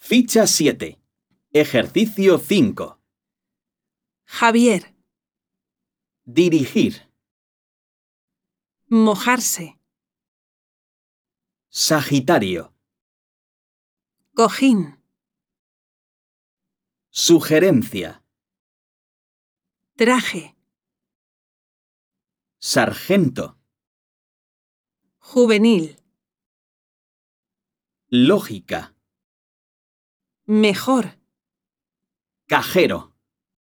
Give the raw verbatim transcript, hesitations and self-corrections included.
Ficha siete. Ejercicio cinco. Javier. Dirigir. Mojarse. Sagitario. Cojín. Sugerencia. Traje. Sargento. Juvenil. Lógica. Mejor. Cajero.